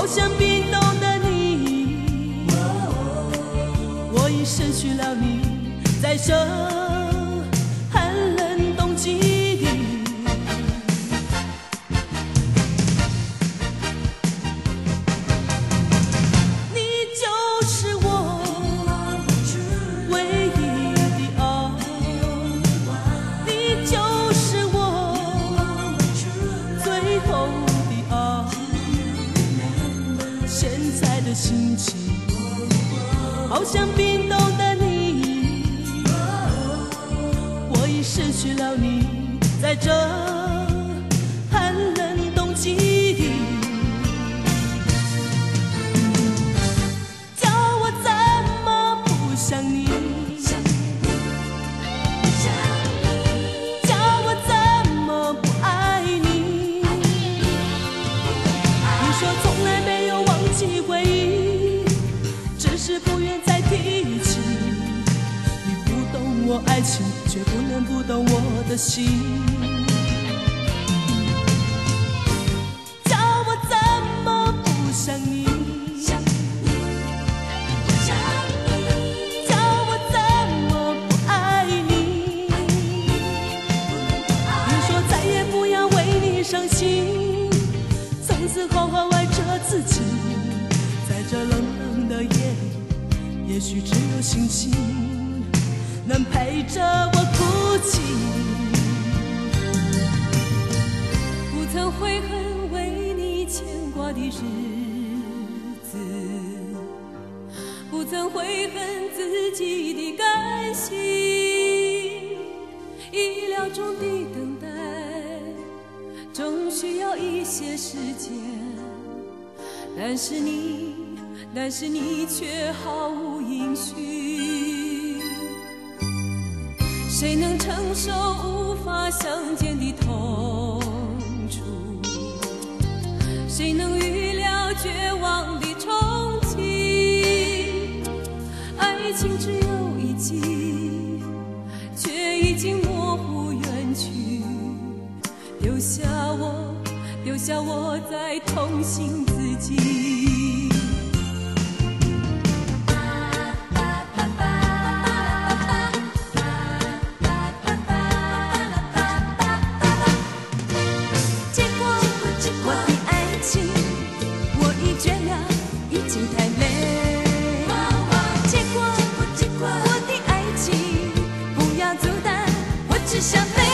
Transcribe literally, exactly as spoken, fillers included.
好像冰冻的你，我已失去了你，在这寒冷冬季里。你就是我唯一的爱，你就是我最后的爱。现在的心情好像冰冻的你，我已失去了你，在这寒冷冬季里。叫我怎么不想你，叫我怎么不爱你。你说从来没有忘记回忆，只是不愿再提起。你不懂我爱情，却不能不懂我的心。叫我怎么不想你，叫我怎么不爱你。你说再也不要为你伤心，从此好好爱着自己。在这冷冷的夜里，也许只有星星能陪着我哭泣。 不曾悔恨为你牵挂的日子，不曾悔恨自己的甘心。意料中的等待，终需要一些时间。但是你，但是你却毫无音讯。谁能承受无法相见的痛楚？谁能预料绝望的憧憬？爱情只有一季，却已经模糊远去，留下我，留下我在痛心自己。 只想飞。